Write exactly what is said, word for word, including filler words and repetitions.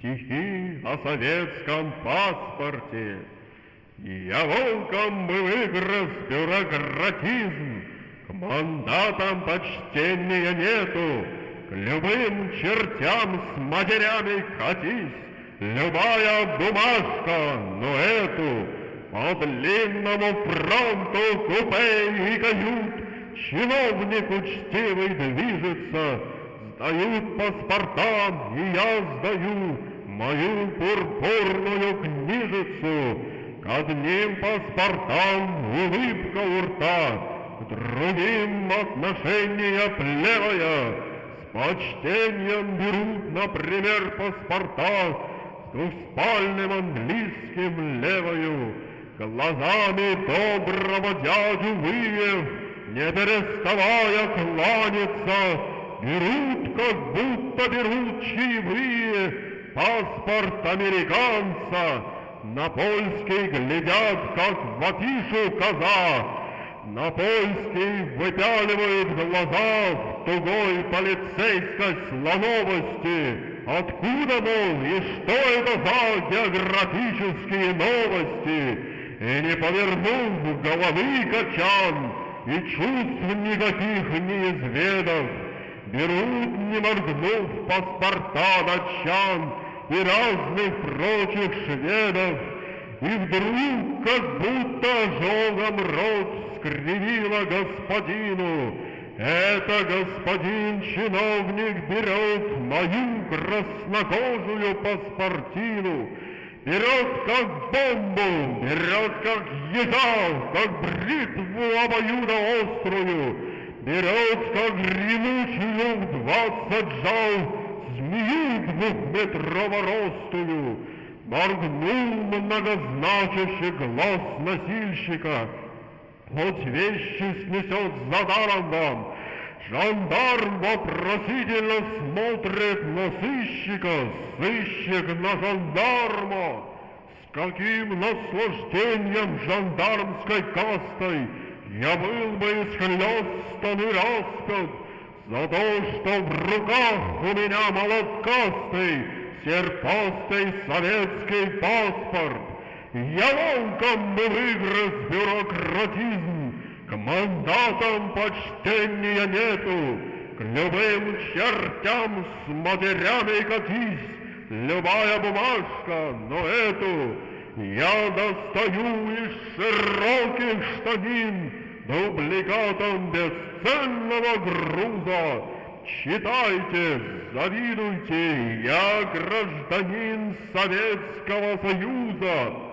стихи о советском паспорте. Я волком был игры в бюрократизм, к мандатам почтения нету, к любым чертям с матерями катись, любая бумажка, но эту, по длинному фронту купе и кают, чиновник учтивый движется, сдают паспорта, и я сдаю мою пурпурную книжицу. К одним паспортам улыбка у рта, к другим отношение плевое. С почтением берут, например, паспорта с двухспальным английским левою. Глазами доброго дядю Выев, не переставая кланяться, берут, как будто берут чаевые, паспорт американца. На польский глядят, как в афишу коза, на польский выпяливают глаза в тугой полицейской слоновости. Откуда, мол, и что это за географические новости? И не повернув головы качан, и чувств никаких не изведав, берут, не моргнув, паспорта датчан и разных прочих шведов, и вдруг, как будто ожогом рот скривило господину, это господин чиновник берет мою краснокожую паспортину, берет как бомбу, берет как ежа, как бритву обоюдоострую, берет как гремучую в двадцать жал змею двухметрово ростую. Моргнул многозначащий глаз носильщика. Хоть вещи снесет за даром вам. Жандарм вопросительно смотрит на сыщика, сыщик на жандарма. С каким наслаждением жандармской кастой я был бы исхлёстан и распят за то, что в руках у меня молоткастый, серпастый советский паспорт. Я волком был игры бюрократизм, к мандатам почтения нету, к любым чертям с матерями катись, любая бумажка, но эту я достаю из широких штанин дубликатом бесценного груза. Читайте, завидуйте, я гражданин Советского Союза.